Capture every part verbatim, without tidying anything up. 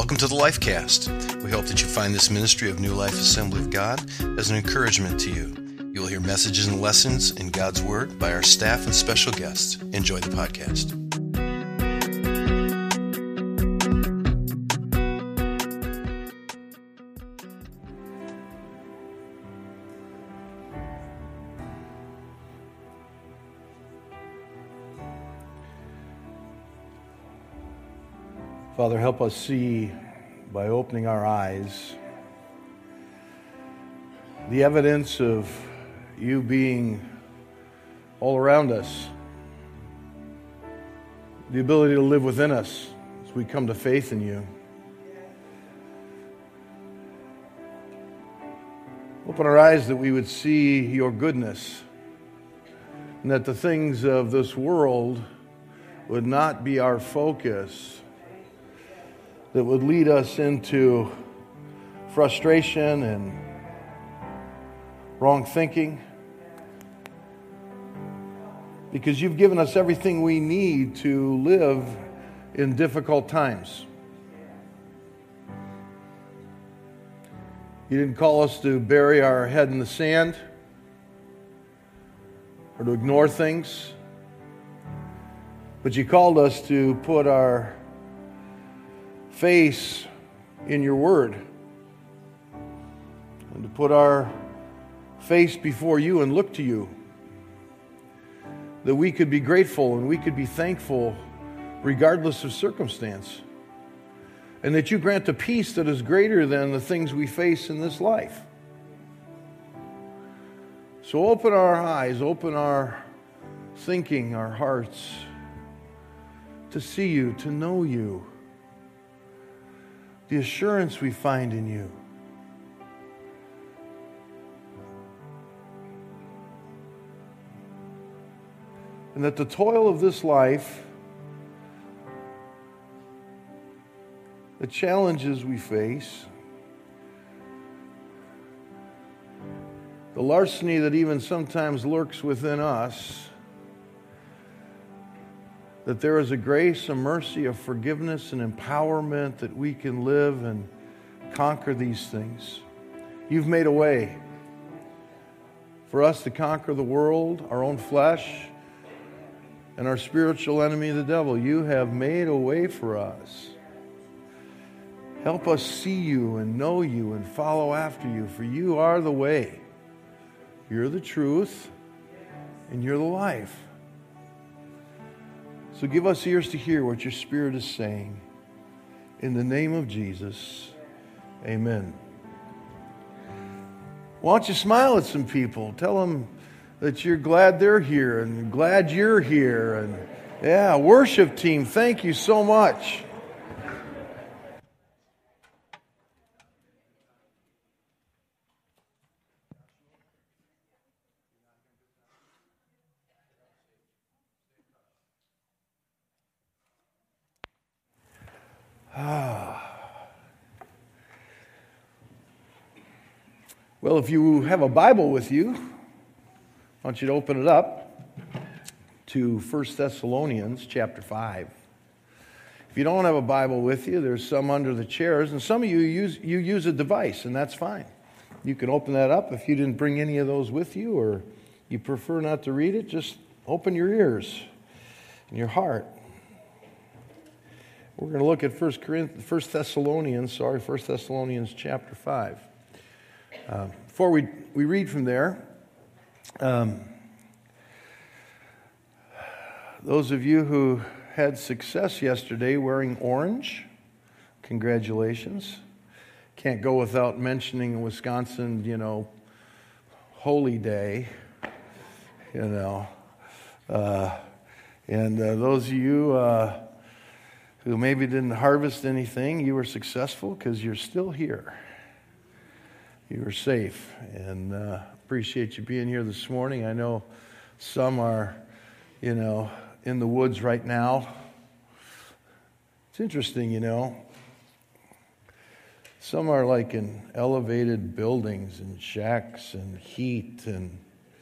Welcome to the Lifecast. We hope that you find this ministry of New Life Assembly of God as an encouragement to you. You will hear messages and lessons in God's Word by our staff and special guests. Enjoy the podcast. Father, help us see by opening our eyes the evidence of you being all around us, the ability to live within us as we come to faith in you. Open our eyes that we would see your goodness, and that the things of this world would not be our focus, that would lead us into frustration and wrong thinking. Because you've given us everything we need to live in difficult times. You didn't call us to bury our head in the sand or to ignore things, but you called us to put our face in your word and to put our face before you and look to you, that we could be grateful and we could be thankful regardless of circumstance, and that you grant a peace that is greater than the things we face in this life. So open our eyes, open our thinking, our hearts to see you, to know you, the assurance we find in you. And that the toil of this life, the challenges we face, the larceny that even sometimes lurks within us, that there is a grace, a mercy, a forgiveness, and empowerment that we can live and conquer these things. You've made a way for us to conquer the world, our own flesh, and our spiritual enemy, the devil. You have made a way for us. Help us see you and know you and follow after you, for you are the way. You're the truth, and you're the life. So give us ears to hear what your Spirit is saying. In the name of Jesus, amen. Why don't you smile at some people? Tell them that you're glad they're here and glad you're here. And yeah, worship team, thank you so much. Well, if you have a Bible with you, I want you to open it up to First Thessalonians chapter five. If you don't have a Bible with you, there's some under the chairs, and some of you use you use a device, and that's fine. You can open that up. If you didn't bring any of those with you, or you prefer not to read it, just open your ears and your heart. We're going to look at First Corinthians, First Thessalonians, sorry, First Thessalonians chapter five. Uh, before we, we read from there, um, those of you who had success yesterday wearing orange, congratulations. Can't go without mentioning Wisconsin, you know, Holy Day, you know. Uh, and uh, those of you uh, who maybe didn't harvest anything, you were successful because you're still here. You were safe, and uh, appreciate you being here this morning. I know some are, you know, in the woods right now. It's interesting, you know. Some are like in elevated buildings and shacks and heat, and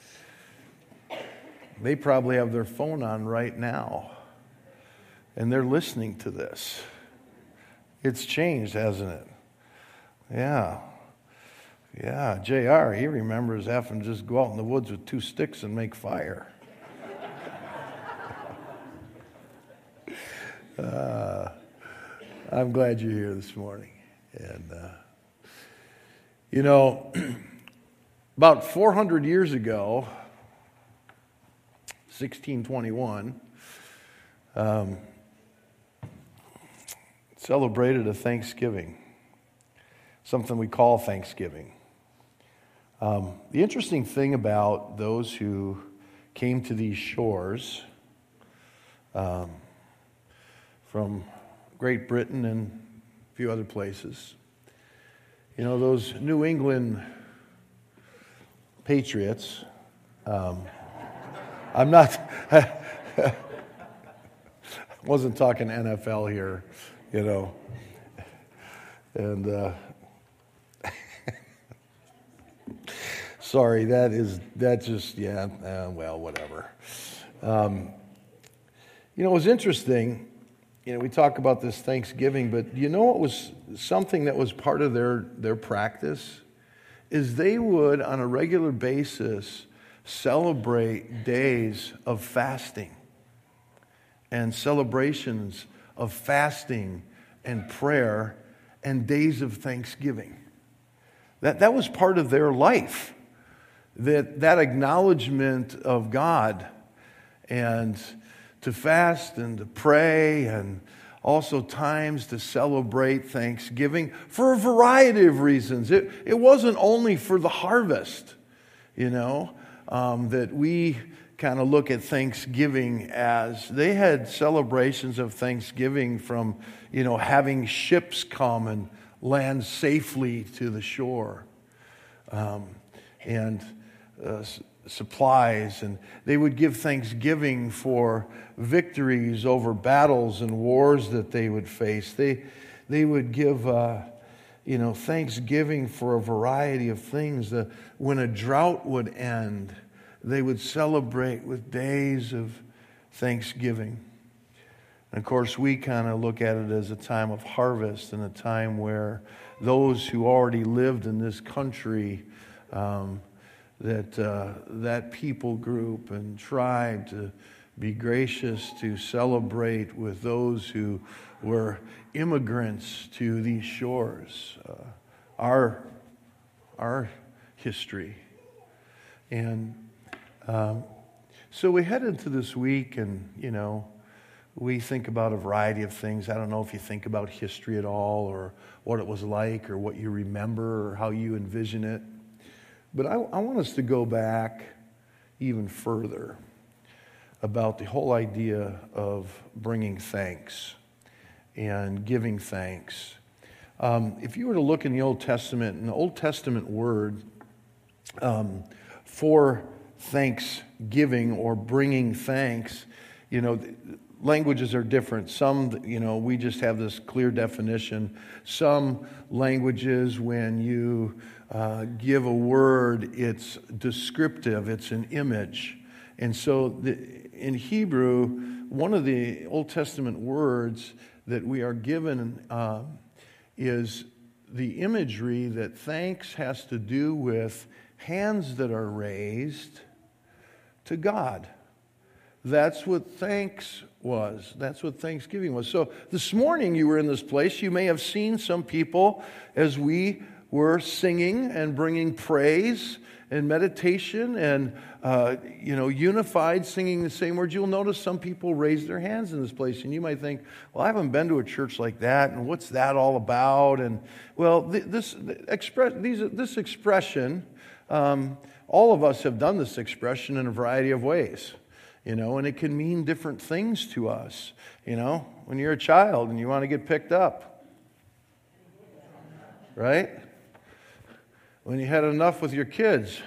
they probably have their phone on right now, and they're listening to this. It's changed, hasn't it? Yeah. Yeah, J R, he remembers having to just go out in the woods with two sticks and make fire. uh, I'm glad you're here this morning. And, uh, you know, about four hundred years ago, sixteen twenty-one, um, celebrated a Thanksgiving, something we call Thanksgiving. Um, the interesting thing about those who came to these shores um, from Great Britain and a few other places, you know, those New England patriots, um, I'm not, I wasn't talking N F L here, you know, and uh, sorry, that is, that just, yeah, uh, well, whatever. Um, you know, it was interesting, you know, we talk about this Thanksgiving, but you know what was something that was part of their, their practice? Is they would, on a regular basis, celebrate days of fasting and celebrations of fasting and prayer and days of thanksgiving. That, that was part of their life. That, that acknowledgement of God, and to fast and to pray, and also times to celebrate Thanksgiving for a variety of reasons. It, it wasn't only for the harvest, you know, um, that we kind of look at Thanksgiving as. They had celebrations of Thanksgiving from, you know, having ships come and land safely to the shore. Um, and uh, s- supplies, and they would give thanksgiving for victories over battles and wars that they would face. They they would give uh, you know thanksgiving for a variety of things. Uh, when a drought would end, they would celebrate with days of thanksgiving. And of course, we kind of look at it as a time of harvest and a time where those who already lived in this country, um, that uh, that people group and tribe, to be gracious to celebrate with those who were immigrants to these shores, uh, our our history. And um, so we head into this week, and you know, we think about a variety of things. I don't know if you think about history at all, or what it was like, or what you remember, or how you envision it. But I, I want us to go back even further about the whole idea of bringing thanks and giving thanks. Um, if you were to look in the Old Testament, in the Old Testament word um, for thanksgiving or bringing thanks, you know, languages are different. Some, you know, we just have this clear definition. Some languages, when you uh, give a word, it's descriptive, it's an image. And so the, in Hebrew, one of the Old Testament words that we are given uh, is the imagery that thanks has to do with hands that are raised to God. That's what thanks was. That's what Thanksgiving was. So this morning you were in this place. You may have seen some people as we were singing and bringing praise and meditation and, uh, you know, unified, singing the same words. You'll notice some people raise their hands in this place. And you might think, well, I haven't been to a church like that. And what's that all about? And, well, this, express, these, this expression, um, all of us have done this expression in a variety of ways. You know, and it can mean different things to us. You know, when you're a child and you want to get picked up, right? When you had enough with your kids.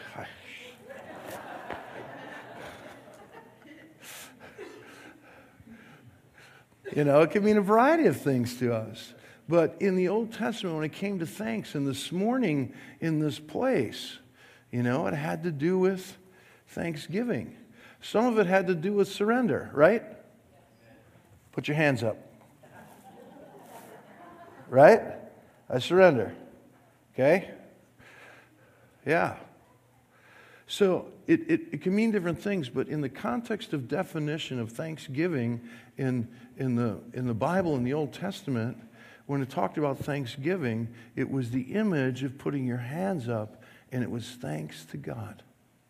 You know, it can mean a variety of things to us. But in the Old Testament, when it came to thanks, and this morning in this place, you know, it had to do with thanksgiving. Some of it had to do with surrender, right? Put your hands up. right? I surrender. Okay? Yeah. So it, it, it can mean different things, but in the context of definition of thanksgiving in, in, the, in the Bible, in the Old Testament, when it talked about thanksgiving, it was the image of putting your hands up, and it was thanks to God.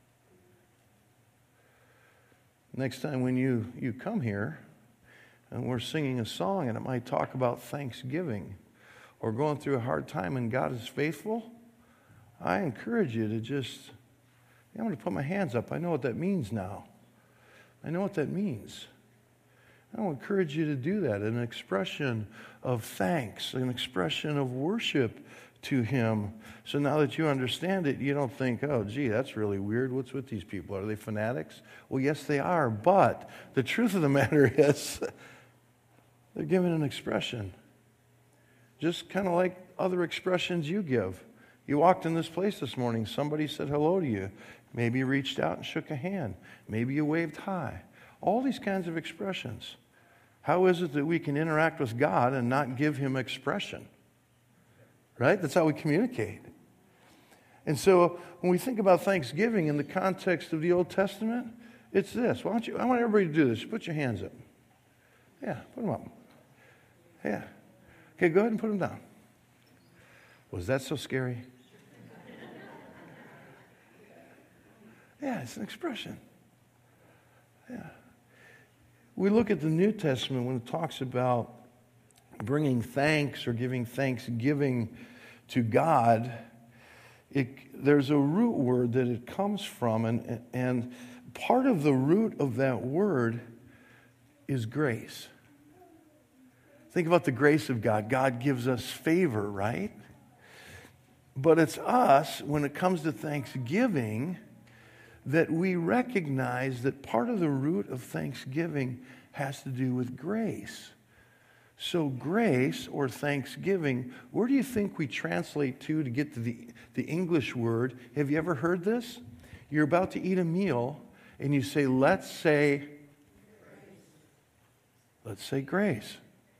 Next time when you, you come here, and we're singing a song, and it might talk about thanksgiving, or going through a hard time and God is faithful, I encourage you to just, I'm going to put my hands up. I know what that means now. I know what that means. I will encourage you to do that, an expression of thanks, an expression of worship to Him. So now that you understand it, you don't think, oh, gee, that's really weird. What's with these people? Are they fanatics? Well, yes, they are. But the truth of the matter is they're giving an expression. Just kind of like other expressions you give. You walked in this place this morning. Somebody said hello to you. Maybe you reached out and shook a hand. Maybe you waved hi. All these kinds of expressions. How is it that we can interact with God and not give Him expression? Right? That's how we communicate. And so when we think about Thanksgiving in the context of the Old Testament, it's this. Why don't you, I want everybody to do this. Put your hands up. Yeah, put them up. Yeah. Okay, go ahead and put them down. Was that so scary? Yeah, it's an expression. Yeah. We look at the New Testament when it talks about bringing thanks or giving thanksgiving to God. It, there's a root word that it comes from, and, and part of the root of that word is grace. Think about the grace of God. God gives us favor, right? But it's us, when it comes to thanksgiving, that we recognize that part of the root of thanksgiving has to do with grace. So grace or thanksgiving, where do you think we translate to to get to the, the English word? Have you ever heard this? You're about to eat a meal and you say, let's say, let's say grace.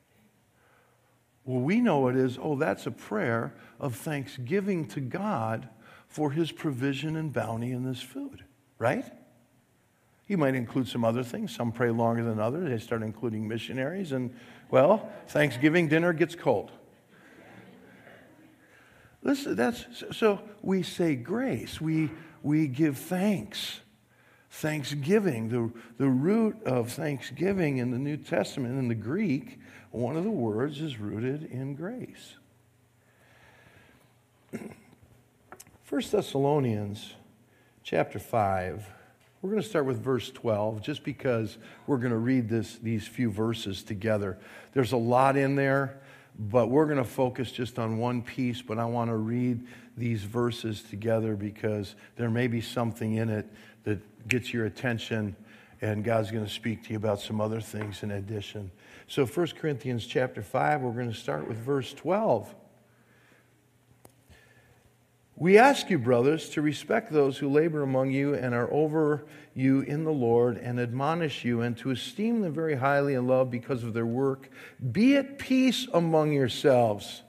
Well, we know it is, oh, that's a prayer of thanksgiving to God for His provision and bounty in this food, right? You might include some other things. Some pray longer than others. They start including missionaries, and, well, Thanksgiving dinner gets cold. Listen, that's, so we say grace. We, we give thanks. Thanksgiving, the, the root of thanksgiving in the New Testament, in the Greek, one of the words is rooted in grace. First Thessalonians chapter five. We're going to start with verse twelve, just because we're going to read this, these few verses together. There's a lot in there, but we're going to focus just on one piece, but I want to read these verses together because there may be something in it that gets your attention, and God's going to speak to you about some other things in addition. So First Corinthians chapter five, we're going to start with verse twelve. We ask you, brothers, to respect those who labor among you and are over you in the Lord and admonish you, and to esteem them very highly in love because of their work. Be at peace among yourselves.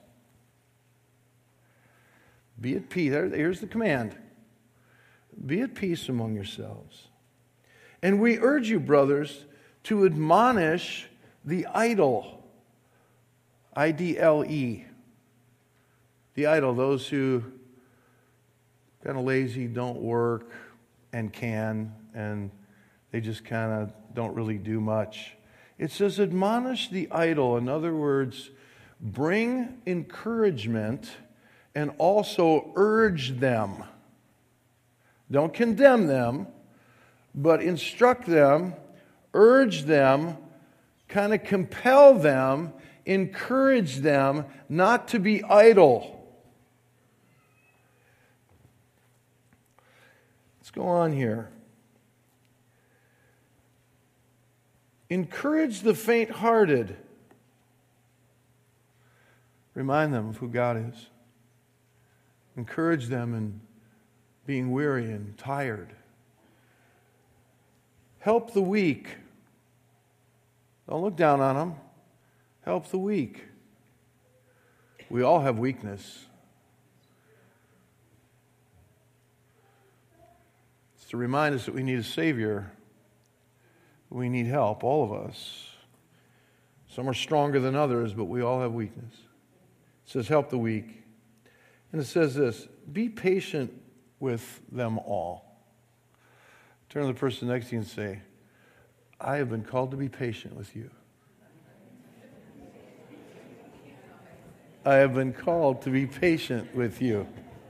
Be at peace. Here's the command. Be at peace among yourselves. And we urge you, brothers, to admonish the idle. I D L E. The idle, those who kind of lazy, don't work, and can, and they just kind of don't really do much. It says, admonish the idle. In other words, bring encouragement and also urge them. Don't condemn them, but instruct them, urge them, kind of compel them, encourage them not to be idle. Let's go on here. Encourage the faint-hearted. Remind them of who God is. Encourage them in being weary and tired. Help the weak. Don't look down on them. Help the weak. We all have weakness. It's to remind us that we need a Savior. We need help, all of us. Some are stronger than others, but we all have weakness. It says, help the weak. And it says this, be patient with them all. Turn to the person next to you and say, I have been called to be patient with you. I have been called to be patient with you.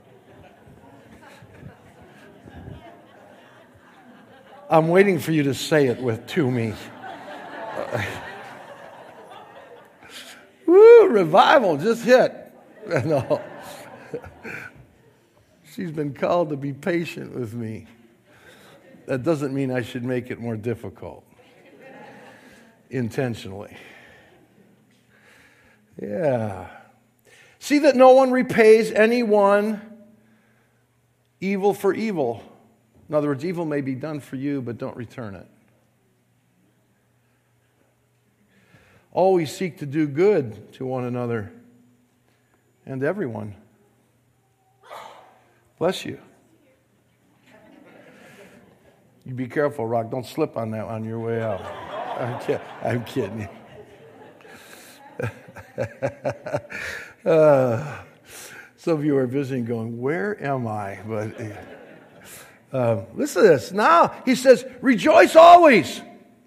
I'm waiting for you to say it with to me. Woo, revival just hit. No. She's been called to be patient with me. That doesn't mean I should make it more difficult. Intentionally. Yeah. See that no one repays anyone evil for evil. In other words, evil may be done for you, but don't return it. Always seek to do good to one another and everyone. Bless you. You be careful, Rock. Don't slip on that on your way out. I'm, kid- I'm kidding you. uh, some of you are visiting going, where am I? But uh, listen to this. Now, he says, rejoice always.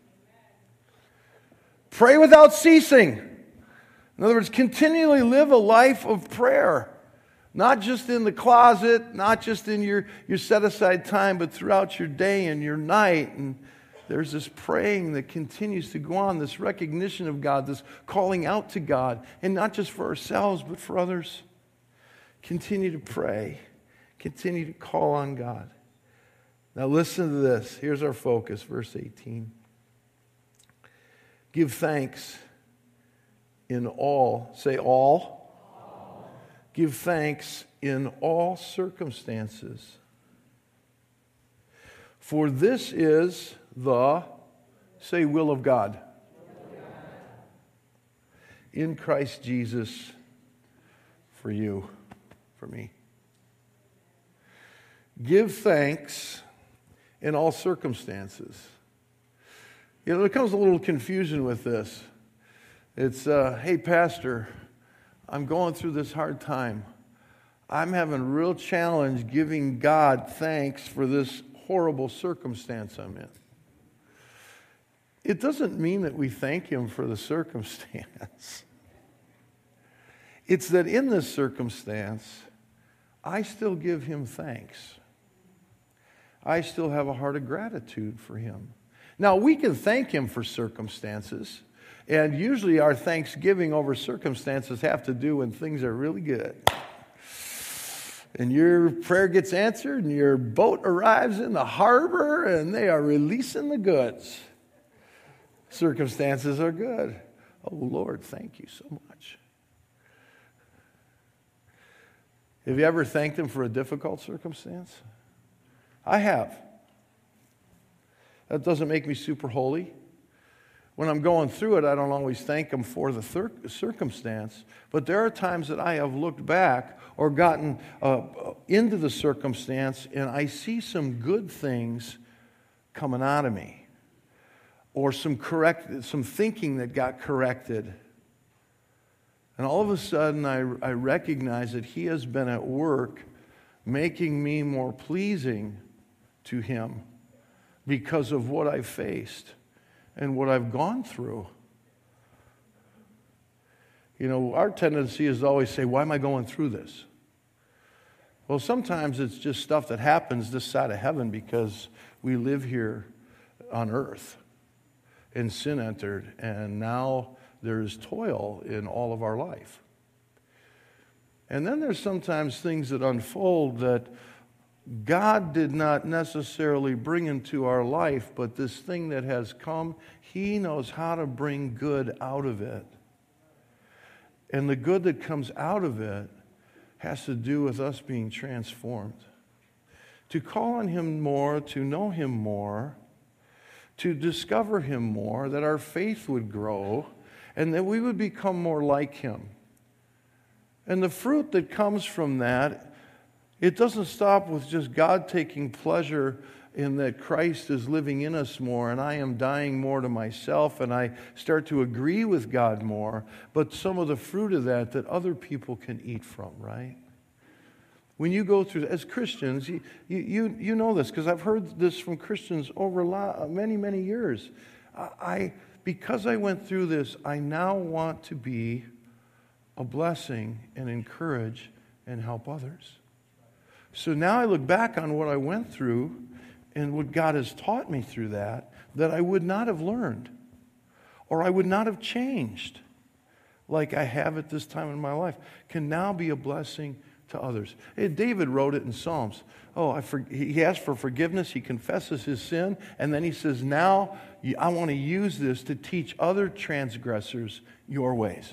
Pray without ceasing. In other words, continually live a life of prayer. Not just in the closet, not just in your, your set-aside time, but throughout your day and your night. And there's this praying that continues to go on, this recognition of God, this calling out to God, and not just for ourselves, but for others. Continue to pray. Continue to call on God. Now listen to this. Here's our focus, verse eighteen. Give thanks in all, say all. Give thanks in all circumstances. For this is the, say, will of God. In Christ Jesus for you, for me. Give thanks in all circumstances. You know, there comes a little confusion with this. It's, uh, hey, Pastor, I'm going through this hard time. I'm having a real challenge giving God thanks for this horrible circumstance I'm in. It doesn't mean that we thank Him for the circumstance. It's that in this circumstance, I still give Him thanks. I still have a heart of gratitude for Him. Now, we can thank Him for circumstances. And usually our thanksgiving over circumstances have to do when things are really good. And your prayer gets answered and your boat arrives in the harbor and they are releasing the goods. Circumstances are good. Oh, Lord, thank you so much. Have you ever thanked Him for a difficult circumstance? I have. That doesn't make me super holy. When I'm going through it, I don't always thank Him for the thir- circumstance. But there are times that I have looked back or gotten uh, into the circumstance and I see some good things coming out of me. Or some correct, some thinking that got corrected. And all of a sudden I, I recognize that He has been at work making me more pleasing to Him because of what I faced and what I've gone through. You know, our tendency is to always say, why am I going through this? Well, sometimes it's just stuff that happens this side of heaven because we live here on earth and sin entered, and now there's toil in all of our life. And then there's sometimes things that unfold that God did not necessarily bring into our life, but this thing that has come, He knows how to bring good out of it. And the good that comes out of it has to do with us being transformed. To call on Him more, to know Him more, to discover Him more, that our faith would grow, and that we would become more like Him. And the fruit that comes from that, it doesn't stop with just God taking pleasure in that Christ is living in us more, and I am dying more to myself, and I start to agree with God more, but some of the fruit of that that other people can eat from, right? When you go through, as Christians, you you you know this, because I've heard this from Christians over a lot, many, many years. I, because I went through this, I now want to be a blessing and encourage and help others. So now I look back on what I went through and what God has taught me through that, that I would not have learned or I would not have changed like I have at this time in my life, can now be a blessing to others. Hey, David wrote it in Psalms. Oh, I for, he asked for forgiveness. He confesses his sin. And then he says, now I want to use this to teach other transgressors your ways.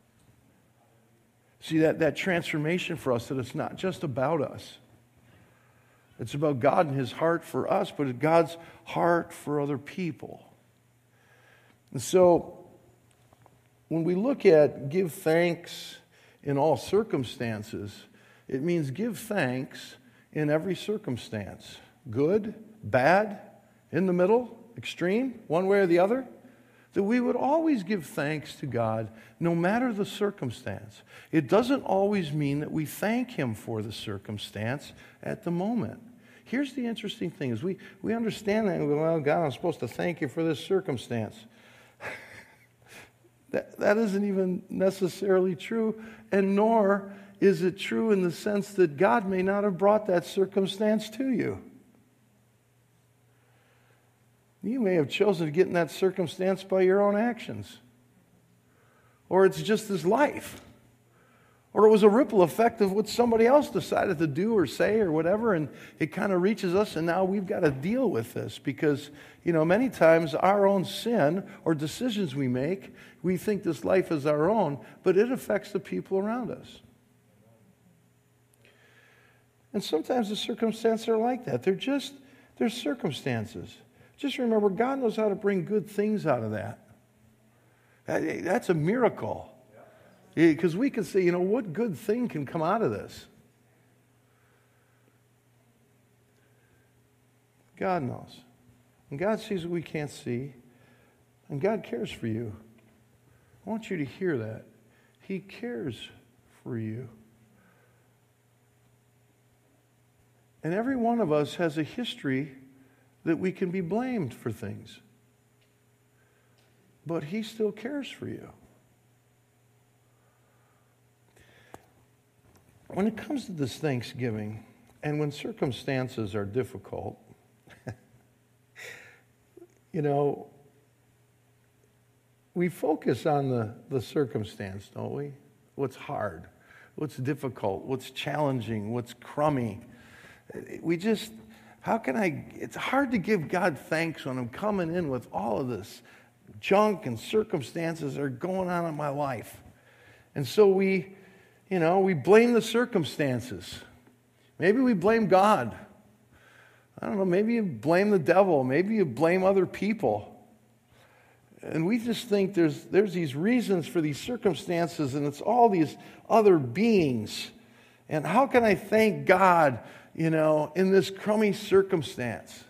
See, that, that transformation for us, that it's not just about us. It's about God and His heart for us, but it's God's heart for other people. And so, when we look at give thanks in all circumstances, it means give thanks in every circumstance. Good, bad, in the middle, extreme, one way or the other. That we would always give thanks to God no matter the circumstance. It doesn't always mean that we thank Him for the circumstance at the moment. Here's the interesting thing is we, we understand that and we go, well, God, I'm supposed to thank you for this circumstance. that, that isn't even necessarily true, and nor is it true in the sense that God may not have brought that circumstance to you. You may have chosen to get in that circumstance by your own actions. Or it's just this life. Or it was a ripple effect of what somebody else decided to do or say or whatever, and it kind of reaches us, and now we've got to deal with this because, you know, many times our own sin or decisions we make, we think this life is our own, but it affects the people around us. And sometimes the circumstances are like that. They're just, they're circumstances. Just remember, God knows how to bring good things out of that. That's a miracle. Because we can say, you know, what good thing can come out of this? God knows. And God sees what we can't see. And God cares for you. I want you to hear that. He cares for you. And every one of us has a history that we can be blamed for things. But He still cares for you. When it comes to this Thanksgiving, and when circumstances are difficult, you know, we focus on the, the circumstance, don't we? What's hard, what's difficult, what's challenging, what's crummy. We just, how can I, it's hard to give God thanks when I'm coming in with all of this junk and circumstances that are going on in my life. And so we, you know, we blame the circumstances. Maybe we blame God. I don't know, maybe you blame the devil. Maybe you blame other people. And we just think there's there's these reasons for these circumstances, and it's all these other beings. And how can I thank God, you know, in this crummy circumstance?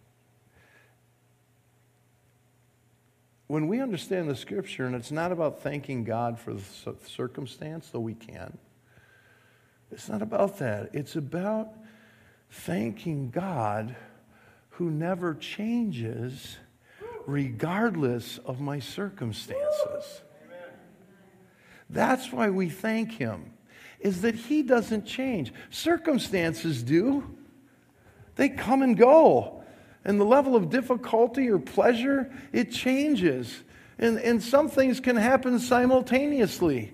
When we understand the Scripture, and it's not about thanking God for the circumstance, though we can. It's not about that. It's about thanking God who never changes regardless of my circumstances. That's why we thank Him, is that He doesn't change. Circumstances do. They come and go. And the level of difficulty or pleasure, it changes. And, and some things can happen simultaneously.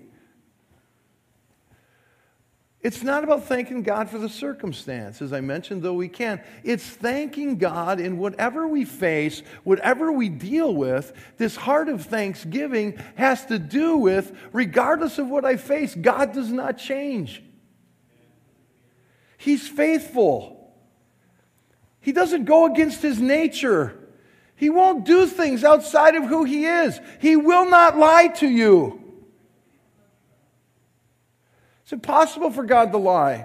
It's not about thanking God for the circumstance, as I mentioned, though we can. It's thanking God in whatever we face, whatever we deal with. This heart of thanksgiving has to do with, regardless of what I face, God does not change. He's faithful. He doesn't go against His nature. He won't do things outside of who He is. He will not lie to you. It's impossible for God to lie.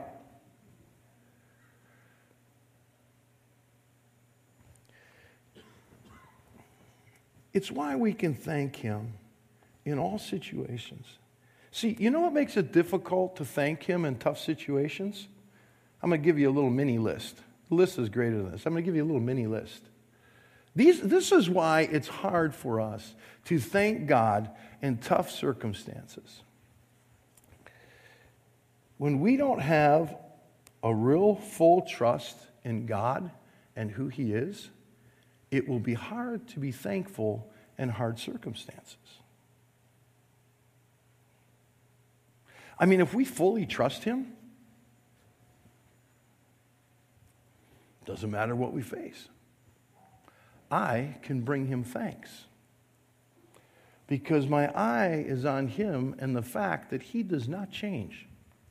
It's why we can thank Him in all situations. See, you know what makes it difficult to thank Him in tough situations? I'm going to give you a little mini list. The list is greater than this. I'm going to give you a little mini list. These, this is why it's hard for us to thank God in tough circumstances. When we don't have a real full trust in God and who He is, it will be hard to be thankful in hard circumstances. I mean, if we fully trust Him, it doesn't matter what we face. I can bring Him thanks because my eye is on Him and the fact that He does not change.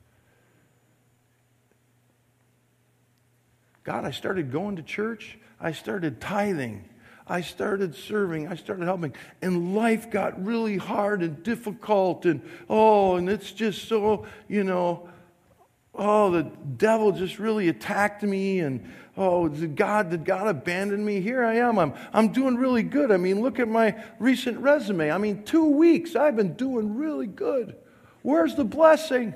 God, I started going to church. I started tithing. I started serving. I started helping. And life got really hard and difficult. And, oh, and it's just so, you know, oh, the devil just really attacked me. And, oh, did God, did God abandon me? Here I am. I'm, I'm doing really good. I mean, look at my recent resume. I mean, two weeks, I've been doing really good. Where's the blessing?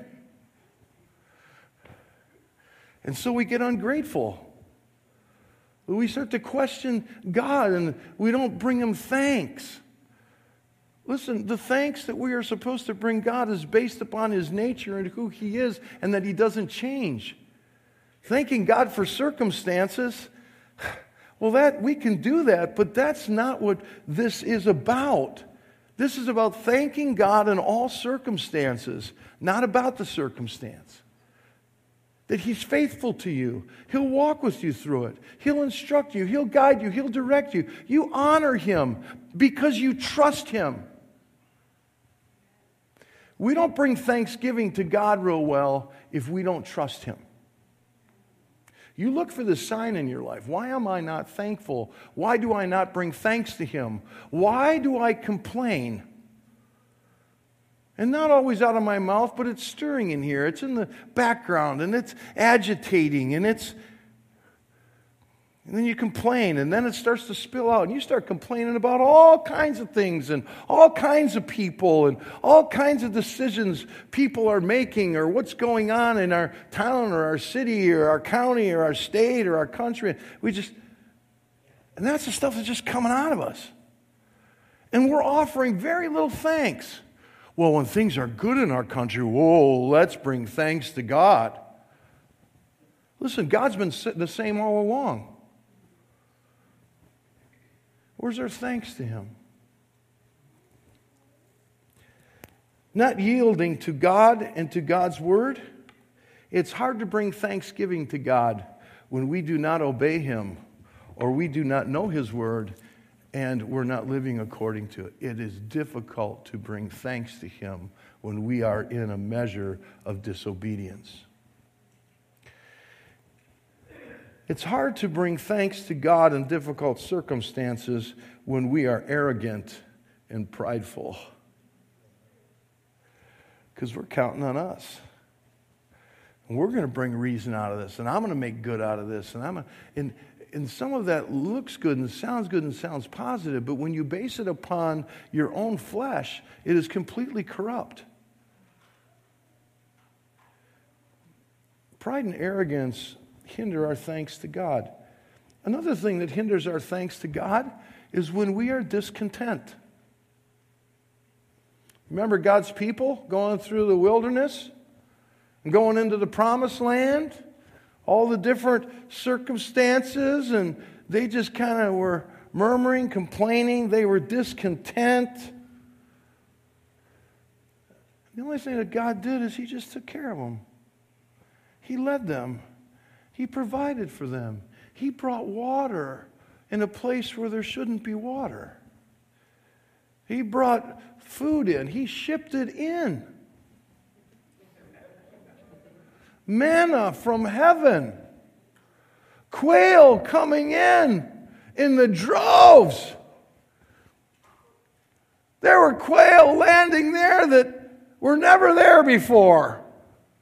And so we get ungrateful. We start to question God and we don't bring Him thanks. Listen, the thanks that we are supposed to bring God is based upon His nature and who He is and that He doesn't change. Thanking God for circumstances, well, that we can do that, but that's not what this is about. This is about thanking God in all circumstances, not about the circumstance. That He's faithful to you. He'll walk with you through it. He'll instruct you. He'll guide you. He'll direct you. You honor Him because you trust Him. We don't bring thanksgiving to God real well if we don't trust Him. You look for the sign in your life. Why am I not thankful? Why do I not bring thanks to Him? Why do I complain? And not always out of my mouth, but it's stirring in here. It's in the background, and it's agitating, and it's... And then you complain, and then it starts to spill out, and you start complaining about all kinds of things, and all kinds of people, and all kinds of decisions people are making, or what's going on in our town, or our city, or our county, or our state, or our country. We just... And that's the stuff that's just coming out of us. And we're offering very little thanks. Well, when things are good in our country, whoa, let's bring thanks to God. Listen, God's been the same all along. Where's our thanks to Him? Not yielding to God and to God's Word. It's hard to bring thanksgiving to God when we do not obey Him or we do not know His Word and we're not living according to it. It is difficult to bring thanks to Him when we are in a measure of disobedience. It's hard to bring thanks to God in difficult circumstances when we are arrogant and prideful. Because we're counting on us. And we're going to bring reason out of this. And I'm going to make good out of this. And I'm gonna, and, and some of that looks good and sounds good and sounds positive. But when you base it upon your own flesh, it is completely corrupt. Pride and arrogance hinder our thanks to God. Another thing that hinders our thanks to God is when we are discontent. Remember God's people going through the wilderness and going into the promised land? All the different circumstances, and they just kind of were murmuring, complaining. They were discontent. The only thing that God did is He just took care of them. He led them. He provided for them. He brought water in a place where there shouldn't be water. He brought food in. He shipped it in. Manna from heaven. Quail coming in in the droves. There were quail landing there that were never there before.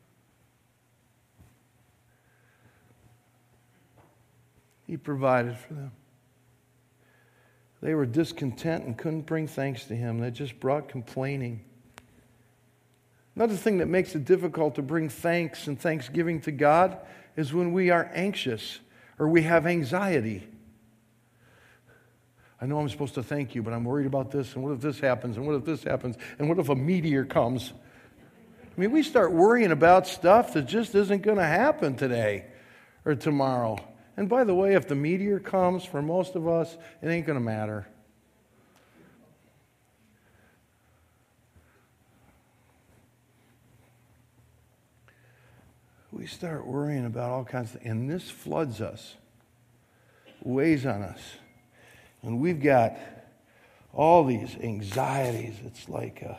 He provided for them. They were discontent and couldn't bring thanks to Him. That just brought complaining. Another thing that makes it difficult to bring thanks and thanksgiving to God is when we are anxious or we have anxiety. I know I'm supposed to thank you, but I'm worried about this, and what if this happens, and what if this happens, and what if a meteor comes? I mean, we start worrying about stuff that just isn't going to happen today or tomorrow. And by the way, if the meteor comes, for most of us, it ain't going to matter. We start worrying about all kinds of things, and this floods us, weighs on us. And we've got all these anxieties. It's like uh,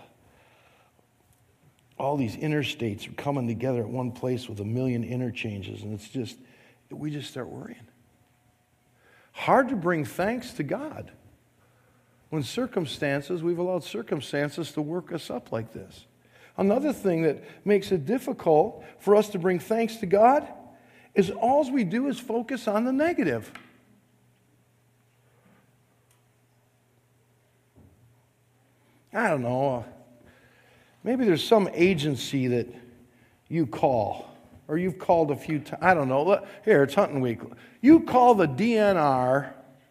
all these interstates are coming together at one place with a million interchanges, and it's just, we just start worrying. Hard to bring thanks to God when circumstances, we've allowed circumstances to work us up like this. Another thing that makes it difficult for us to bring thanks to God is all we do is focus on the negative. I don't know, maybe there's some agency that you call, or you've called a few times. I don't know. Here, it's hunting week. You call the D N R,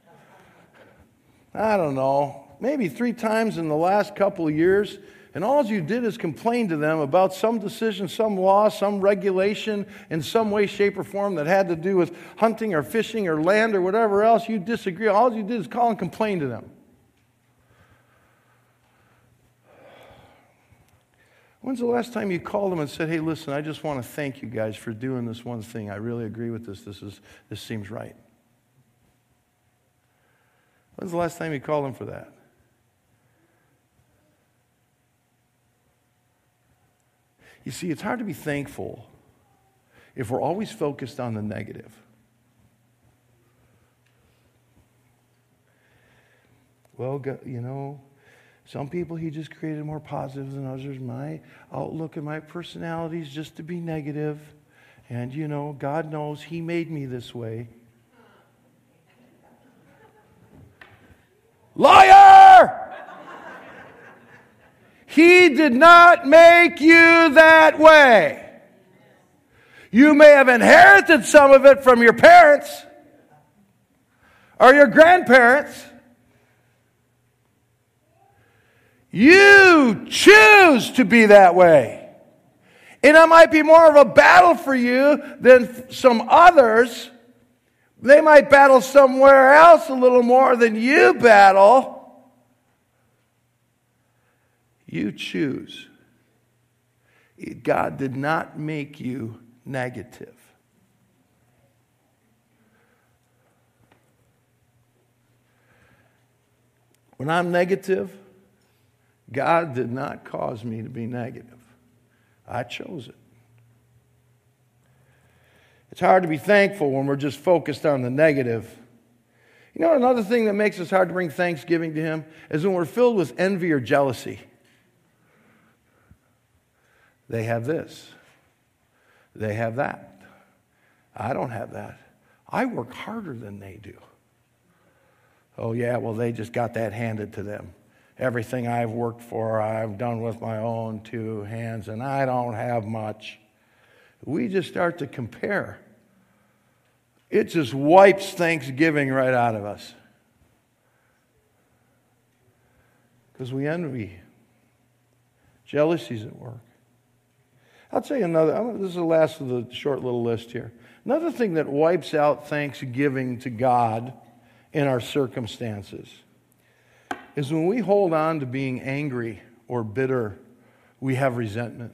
I don't know, maybe three times in the last couple of years, and all you did is complain to them about some decision, some law, some regulation in some way, shape, or form that had to do with hunting or fishing or land or whatever else you disagree. All you did is call and complain to them. When's the last time you called them and said, hey, listen, I just want to thank you guys for doing this one thing. I really agree with this. This is this seems right. When's the last time you called them for that? You see, it's hard to be thankful if we're always focused on the negative. Well, you know, some people He just created more positive than others. My outlook and my personality is just to be negative. And, you know, God knows He made me this way. Liar! He did not make you that way. You may have inherited some of it from your parents or your grandparents. You choose to be that way. And it might be more of a battle for you than some others. They might battle somewhere else a little more than you battle. You choose. God did not make you negative. When I'm negative, God did not cause me to be negative. I chose it. It's hard to be thankful when we're just focused on the negative. You know, another thing that makes us hard to bring thanksgiving to Him is when we're filled with envy or jealousy. They have this. They have that. I don't have that. I work harder than they do. Oh, yeah, well, they just got that handed to them. Everything I've worked for, I've done with my own two hands, and I don't have much. We just start to compare. It just wipes Thanksgiving right out of us. Because we envy. Jealousy's at work. I'll tell you another, this is the last of the short little list here. Another thing that wipes out thanksgiving to God in our circumstances is when we hold on to being angry or bitter, we have resentment.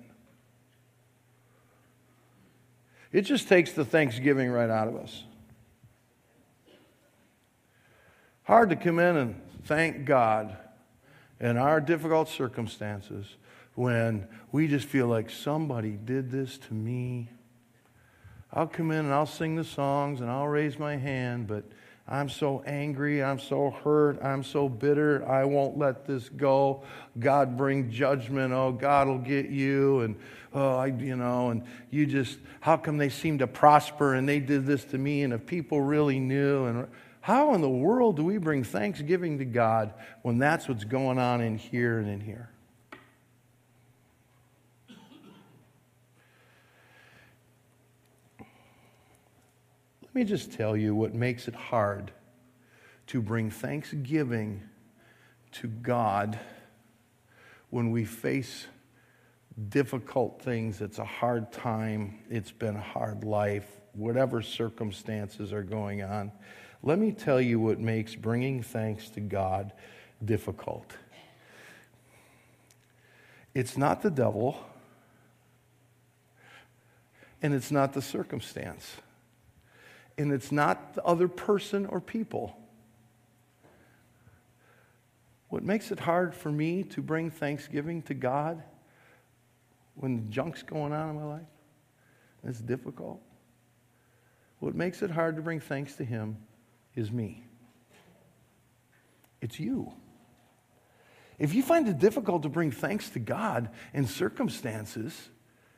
It just takes the thanksgiving right out of us. Hard to come in and thank God in our difficult circumstances when we just feel like somebody did this to me. I'll come in and I'll sing the songs and I'll raise my hand, but I'm so angry. I'm so hurt. I'm so bitter. I won't let this go. God, bring judgment. Oh, God will get you. And, oh, I, you know, and you just, how come they seem to prosper and they did this to me? And if people really knew. And how in the world do we bring thanksgiving to God when that's what's going on in here and in here? Let me just tell you what makes it hard to bring thanksgiving to God when we face difficult things. It's a hard time. It's been a hard life. Whatever circumstances are going on. Let me tell you what makes bringing thanks to God difficult. It's not the devil, and it's not the circumstance. And it's not the other person or people. What makes it hard for me to bring thanksgiving to God when the junk's going on in my life, it's difficult. What makes it hard to bring thanks to Him is me. It's you. If you find it difficult to bring thanks to God in circumstances,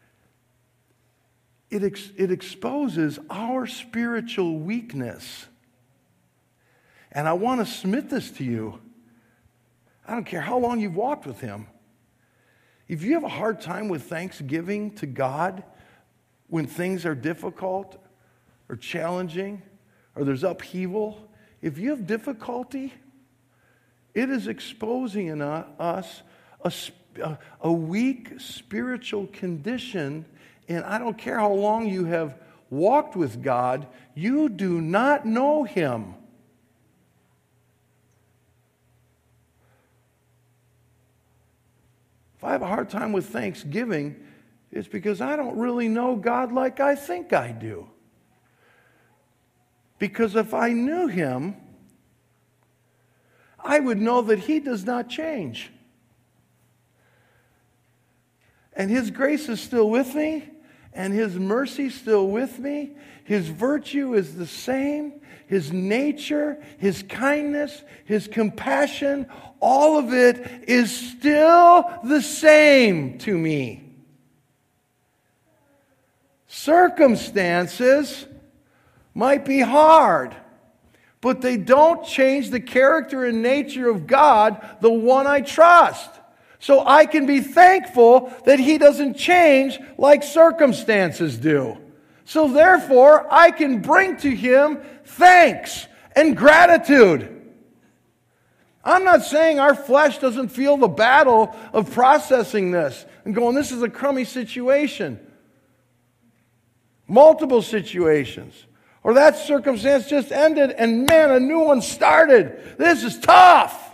It, ex- it exposes our spiritual weakness. And I want to submit this to you. I don't care how long you've walked with Him. If you have a hard time with thanksgiving to God when things are difficult or challenging or there's upheaval, if you have difficulty, it is exposing in us a, a weak spiritual condition. And I don't care how long you have walked with God, you do not know Him. If I have a hard time with thanksgiving, it's because I don't really know God like I think I do. Because if I knew Him, I would know that He does not change. And His grace is still with me, and His mercy is still with me. His virtue is the same. His nature, His kindness, His compassion, all of it is still the same to me. Circumstances might be hard, but they don't change the character and nature of God, the one I trust. So I can be thankful that He doesn't change like circumstances do. So therefore, I can bring to Him thanks and gratitude. I'm not saying our flesh doesn't feel the battle of processing this and going, this is a crummy situation. Multiple situations. Or that circumstance just ended and man, a new one started. This is tough.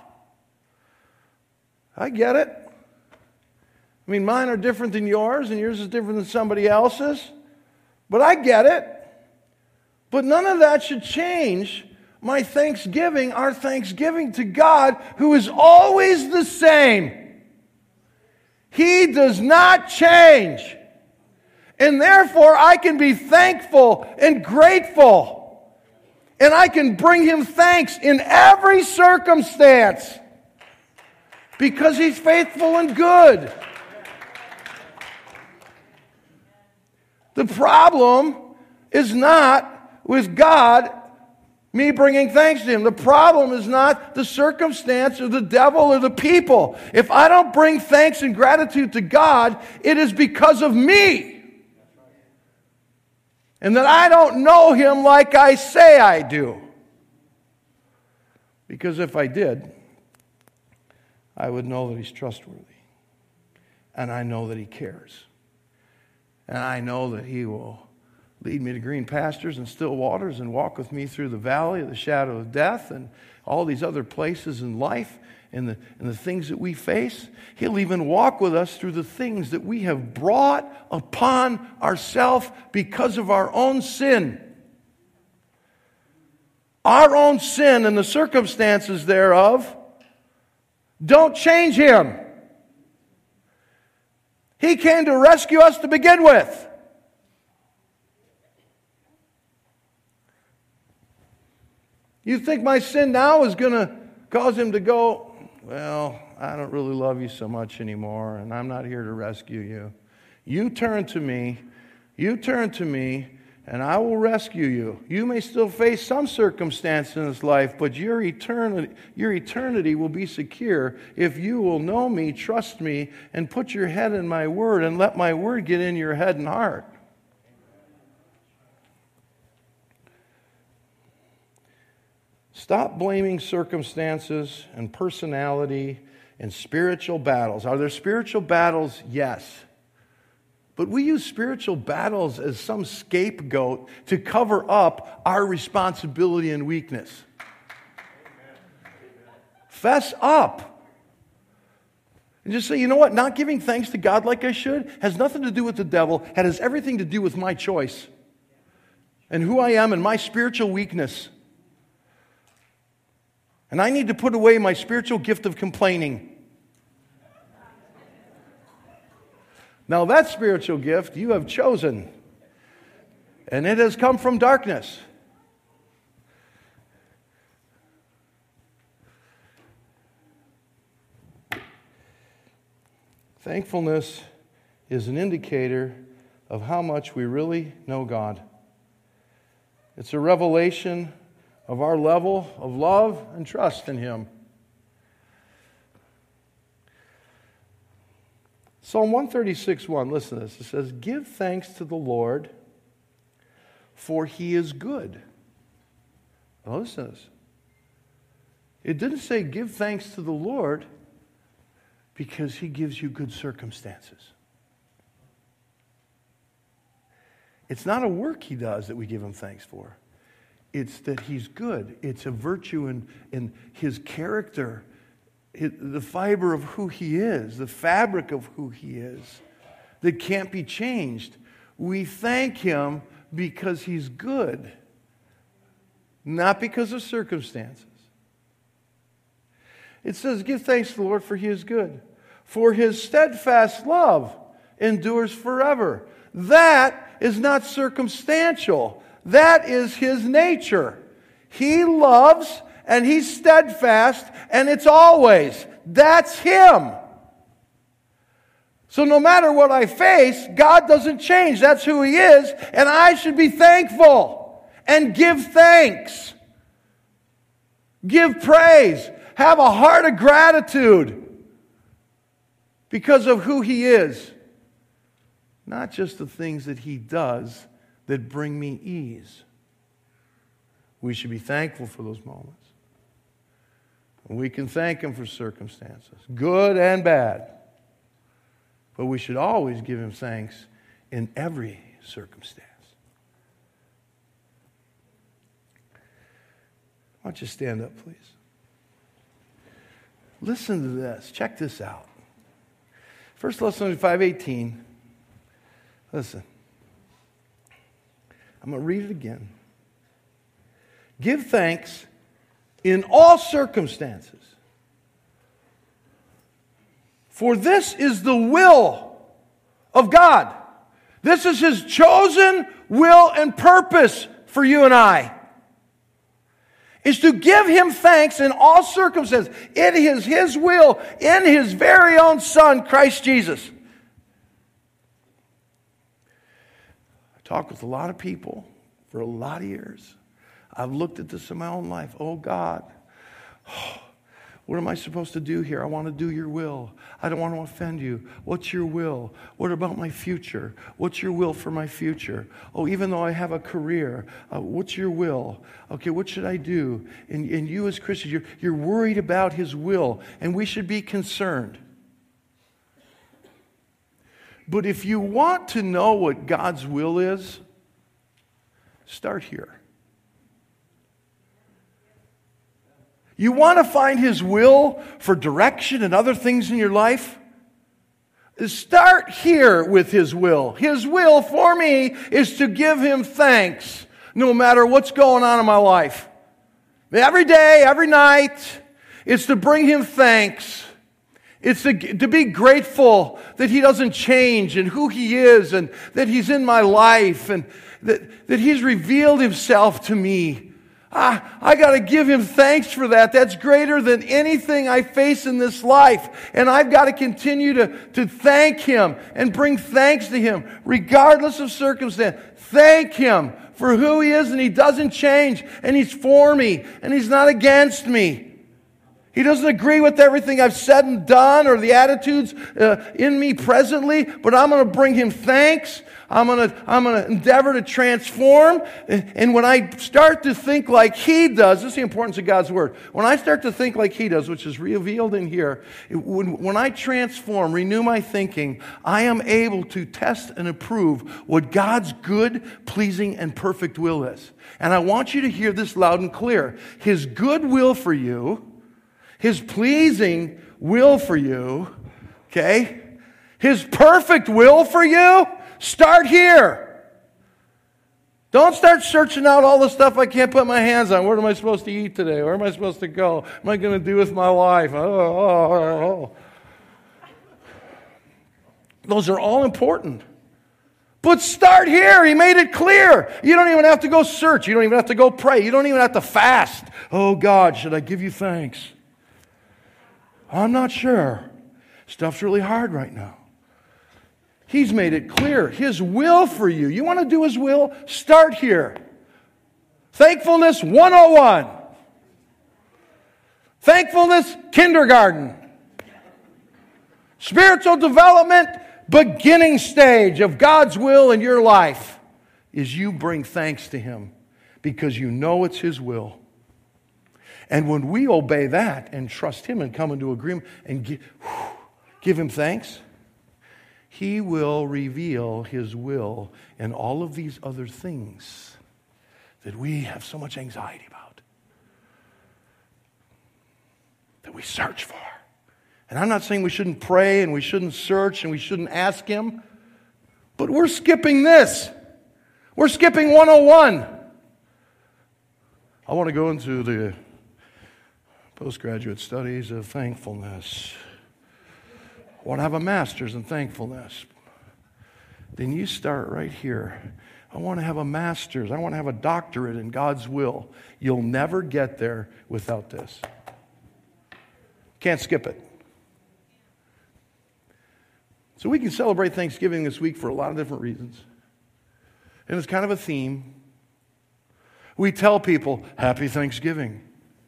I get it. I mean, mine are different than yours, and yours is different than somebody else's. But I get it. But none of that should change my thanksgiving, our thanksgiving to God, who is always the same. He does not change. And therefore, I can be thankful and grateful. And I can bring Him thanks in every circumstance. Because He's faithful and good. The problem is not with God, me bringing thanks to Him. The problem is not the circumstance or the devil or the people. If I don't bring thanks and gratitude to God, it is because of me. And that I don't know Him like I say I do. Because if I did, I would know that He's trustworthy. And I know that He cares. And I know that He will lead me to green pastures and still waters and walk with me through the valley of the shadow of death and all these other places in life and the, and the things that we face. He'll even walk with us through the things that we have brought upon ourselves because of our own sin. Our own sin and the circumstances thereof don't change Him. He came to rescue us to begin with. You think my sin now is going to cause him to go, well, I don't really love you so much anymore, and I'm not here to rescue you. You turn to me, you turn to me, and I will rescue you. You may still face some circumstance in this life, but your eternity, your eternity will be secure if you will know me, trust me, and put your head in my word, and let my word get in your head and heart. Stop blaming circumstances and personality and spiritual battles. Are there spiritual battles? Yes. But we use spiritual battles as some scapegoat to cover up our responsibility and weakness. Fess up. And just say, you know what? Not giving thanks to God like I should has nothing to do with the devil. It has everything to do with my choice and who I am and my spiritual weakness. And I need to put away my spiritual gift of complaining. Now that spiritual gift you have chosen, and it has come from darkness. Thankfulness is an indicator of how much we really know God. It's a revelation of our level of love and trust in Him. Psalm one thirty-six, one, listen to this. It says, give thanks to the Lord, for He is good. Now listen to this. It didn't say give thanks to the Lord because He gives you good circumstances. It's not a work He does that we give Him thanks for. It's that He's good. It's a virtue in, in His character, it, the fiber of who He is, the fabric of who He is, that can't be changed. We thank Him because He's good, not because of circumstances. It says, give thanks to the Lord, for He is good. For His steadfast love endures forever. That is not circumstantial. That is His nature. He loves and He's steadfast and it's always. That's Him. So no matter what I face, God doesn't change. That's who He is, and I should be thankful and give thanks. Give praise. Have a heart of gratitude because of who He is. Not just the things that He does that bring me ease. We should be thankful for those moments. And we can thank Him for circumstances, good and bad. But we should always give Him thanks in every circumstance. Why don't you stand up, please? Listen to this. Check this out. First Thessalonians five eighteen. Listen. I'm going to read it again. Give thanks in all circumstances, for this is the will of God. This is His chosen will and purpose for you and I. Is to give Him thanks in all circumstances. It is His will in His very own Son, Christ Jesus. Talked with a lot of people for a lot of years. I've looked at this in my own life. Oh God, what am I supposed to do here? I want to do your will. I don't want to offend you. What's your will? What about my future? What's your will for my future? Oh, even though I have a career, uh, what's your will? Okay, what should I do? And, and you as Christians, you're, you're worried about His will, and we should be concerned. But if you want to know what God's will is, start here. You want to find His will for direction and other things in your life? Start here with His will. His will for me is to give Him thanks no matter what's going on in my life. Every day, every night, it's to bring Him thanks. It's to, to be grateful that He doesn't change and who He is and that He's in my life and that, that He's revealed Himself to me Ah, I got to give him thanks for that. That's greater than anything I face in this life. And I've got to continue to, to thank him and bring thanks to him, regardless of circumstance. Thank him for who he is, and he doesn't change, and he's for me, and he's not against me. He doesn't agree with everything I've said and done or the attitudes uh, in me presently, but I'm going to bring him thanks. I'm going to I'm going to endeavor to transform. And when I start to think like he does, this is the importance of God's Word. When I start to think like he does, which is revealed in here, when, when I transform, renew my thinking, I am able to test and approve what God's good, pleasing, and perfect will is. And I want you to hear this loud and clear. His good will for you, his pleasing will for you, okay? His perfect will for you, start here. Don't start searching out all the stuff I can't put my hands on. What am I supposed to eat today? Where am I supposed to go? What am I going to do with my life? Oh, oh, oh, oh. Those are all important. But start here. He made it clear. You don't even have to go search. You don't even have to go pray. You don't even have to fast. Oh, God, should I give you thanks? I'm not sure. Stuff's really hard right now. He's made it clear. His will for you. You want to do his will? Start here. Thankfulness one oh one. Thankfulness kindergarten. Spiritual development beginning stage of God's will in your life is you bring thanks to him because you know it's his will. And when we obey that and trust him and come into agreement and give, whew, give him thanks, he will reveal his will and all of these other things that we have so much anxiety about, that we search for. And I'm not saying we shouldn't pray and we shouldn't search and we shouldn't ask him, but we're skipping this. We're skipping one oh one. I want to go into the postgraduate studies of thankfulness. I want to have a master's in thankfulness. Then you start right here. I want to have a master's. I want to have a doctorate in God's will. You'll never get there without this. Can't skip it. So we can celebrate Thanksgiving this week for a lot of different reasons. And it's kind of a theme. We tell people, Happy Thanksgiving.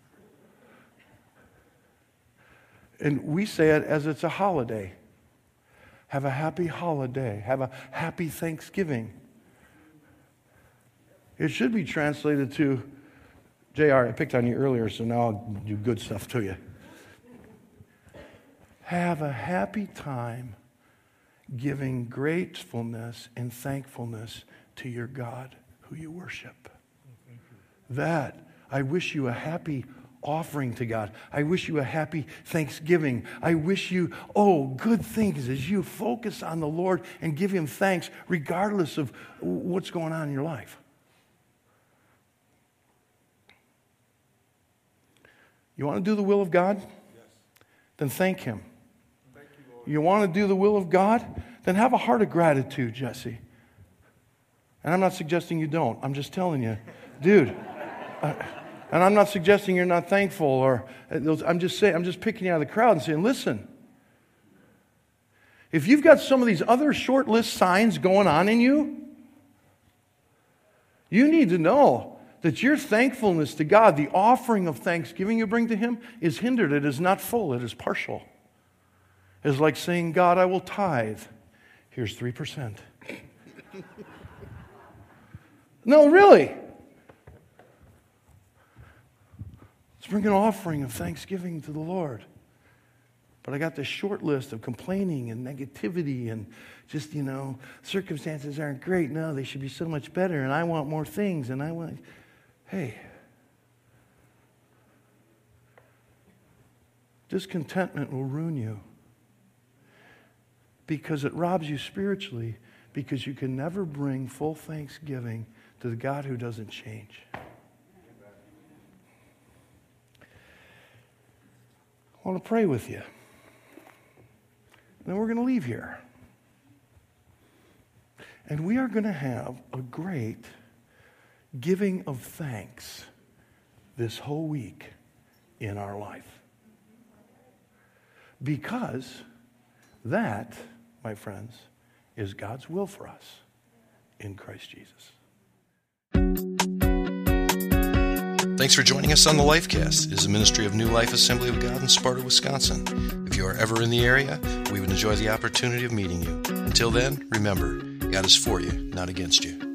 And we say it as it's a holiday. Have a happy holiday. Have a happy Thanksgiving. It should be translated to, J R, I picked on you earlier, so now I'll do good stuff to you. Have a happy time giving gratefulness and thankfulness to your God who you worship. That, I wish you a happy offering to God. I wish you a happy Thanksgiving. I wish you, oh, good things as you focus on the Lord and give him thanks regardless of what's going on in your life. You want to do the will of God? Yes. Then thank him. Thank you, Lord. You want to do the will of God? Then have a heart of gratitude, Jesse. And I'm not suggesting you don't. I'm just telling you, dude. Uh, And I'm not suggesting you're not thankful, or I'm just saying, I'm just picking you out of the crowd and saying, listen, if you've got some of these other short list signs going on in you, you need to know that your thankfulness to God, the offering of thanksgiving you bring to him, is hindered. It is not full. It is partial. It's like saying, God, I will tithe. Here's three percent. No, really. Bring an offering of thanksgiving to the Lord. But I got this short list of complaining and negativity and just, you know, circumstances aren't great. No, they should be so much better. And I want more things. And I want, hey, discontentment will ruin you. Because it robs you spiritually. Because you can never bring full thanksgiving to the God who doesn't change. I want to pray with you. And then we're going to leave here. And we are going to have a great giving of thanks this whole week in our life. Because that, my friends, is God's will for us in Christ Jesus. Thanks for joining us on the Lifecast. It is a ministry of New Life Assembly of God in Sparta, Wisconsin. If you are ever in the area, we would enjoy the opportunity of meeting you. Until then, remember, God is for you, not against you.